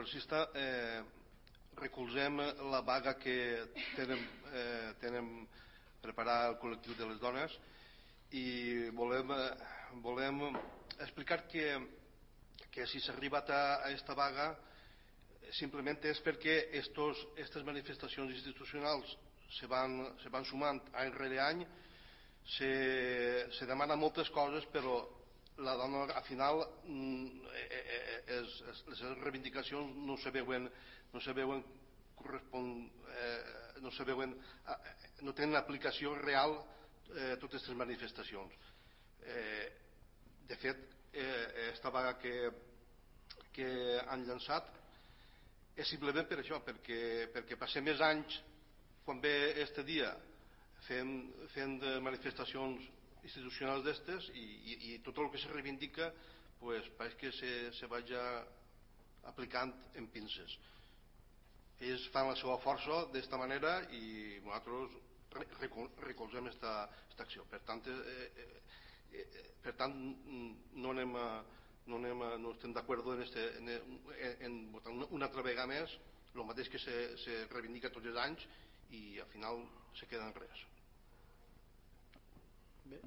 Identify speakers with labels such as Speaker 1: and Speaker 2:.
Speaker 1: Progressista recolzem la vaga que tenen preparada el col·lectiu de les dones i volem explicar que si s'ha arribat a aquesta vaga simplement és perquè aquestes manifestacions institucionals se van sumant any rere any, se demanen moltes coses però la dona al final les reivindicacions no se veuen no tenen aplicació real totes aquestes manifestacions. De fet, aquesta vaga que han llançat és simplement per això, perquè passem més anys quan ve este dia fent manifestacions institucionals d'estes i tot el que se reivindica pareix que se vagi aplicant en pinces. Ells fan la seva força d'esta manera i nosaltres recolzem aquesta acció. Per tant no estem d'acord en votar una altra vegada més el mateix que se reivindica tots els anys i al final se queda en res.